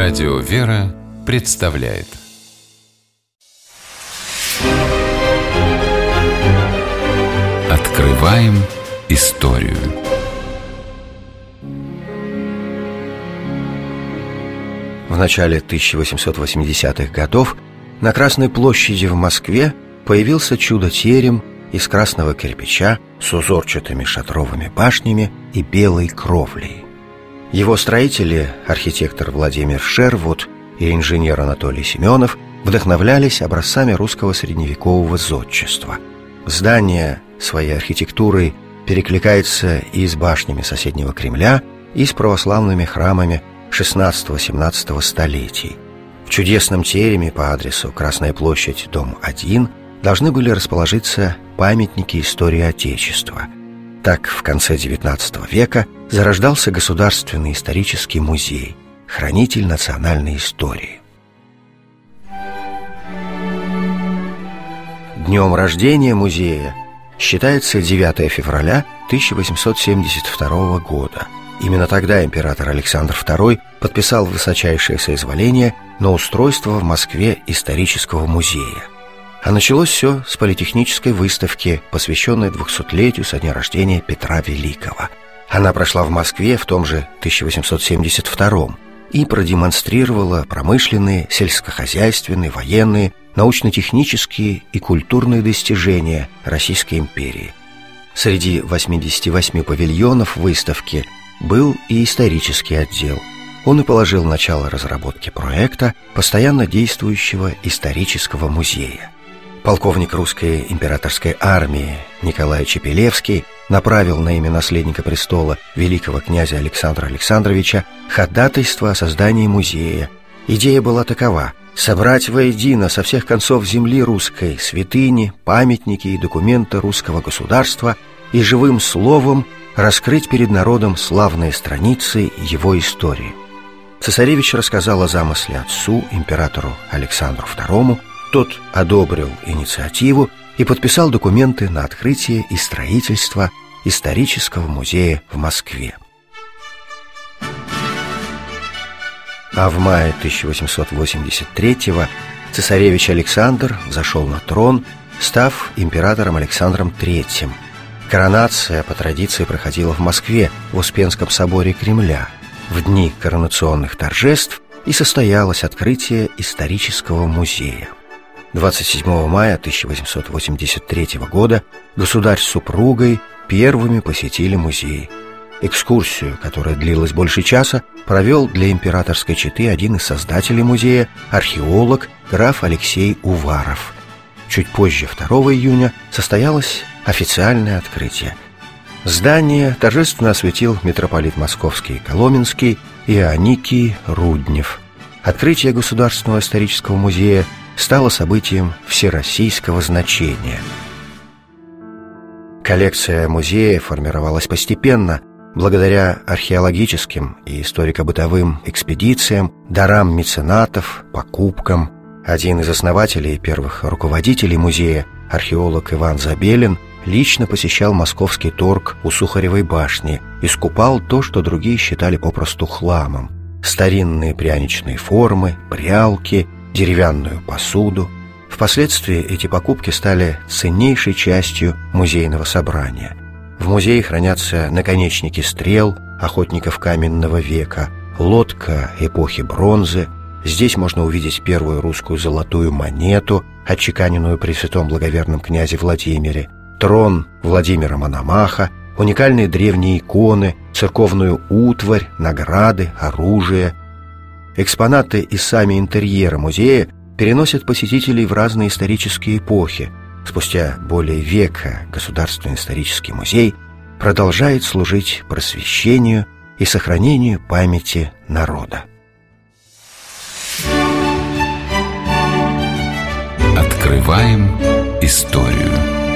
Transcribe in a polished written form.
Радио «Вера» представляет Открываем историю. В начале 1880-х годов на Красной площади в Москве появился чудо-терем из красного кирпича с узорчатыми шатровыми башнями и белой кровлей. Его строители, архитектор Владимир Шервуд и инженер Анатолий Семенов, вдохновлялись образцами русского средневекового зодчества. Здание своей архитектурой перекликается и с башнями соседнего Кремля, и с православными храмами XVI-XVII столетий. В чудесном тереме по адресу Красная площадь, дом 1, должны были расположиться памятники истории Отечества. Так, в конце XIX века зарождался Государственный исторический музей, хранитель национальной истории. Днем рождения музея считается 9 февраля 1872 года. Именно тогда император Александр II подписал высочайшее соизволение на устройство в Москве исторического музея. А началось все с политехнической выставки, посвященной 200-летию со дня рождения Петра Великого. Она прошла в Москве в том же 1872 и продемонстрировала промышленные, сельскохозяйственные, военные, научно-технические и культурные достижения Российской империи. Среди 88 павильонов выставки был и исторический отдел. Он и положил начало разработке проекта постоянно действующего исторического музея. Полковник русской императорской армии Николай Чепелевский направил на имя наследника престола великого князя Александра Александровича ходатайство о создании музея. Идея была такова: собрать воедино со всех концов земли русской святыни, памятники и документы русского государства и живым словом раскрыть перед народом славные страницы его истории. Цесаревич рассказал о замысле отцу, императору Александру II. Тот одобрил инициативу и подписал документы на открытие и строительство исторического музея в Москве. А в мае 1883-го цесаревич Александр взошел на трон, став императором Александром III. Коронация по традиции проходила в Москве в Успенском соборе Кремля. В дни коронационных торжеств и состоялось открытие исторического музея. 27 мая 1883 года государь с супругой первыми посетили музей. Экскурсию, которая длилась больше часа, провел для императорской четы один из создателей музея, археолог граф Алексей Уваров. Чуть позже, 2 июня, состоялось официальное открытие. Здание торжественно осветил митрополит Московский и Коломенский Ионикий Руднев. Открытие Государственного исторического музея стало событием всероссийского значения. Коллекция музея формировалась постепенно, благодаря археологическим и историко-бытовым экспедициям, дарам меценатов, покупкам. Один из основателей и первых руководителей музея, археолог Иван Забелин, лично посещал московский торг у Сухаревой башни и скупал то, что другие считали попросту хламом: старинные пряничные формы, прялки, деревянную посуду. Впоследствии эти покупки стали ценнейшей частью музейного собрания. В музее хранятся наконечники стрел охотников каменного века, лодка эпохи бронзы. Здесь можно увидеть первую русскую золотую монету, отчеканенную при святом благоверном князе Владимире, трон Владимира Мономаха, уникальные древние иконы, церковную утварь, награды, оружие. Экспонаты и сами интерьеры музея переносят посетителей в разные исторические эпохи. Спустя более века Государственный исторический музей продолжает служить просвещению и сохранению памяти народа. Открываем историю.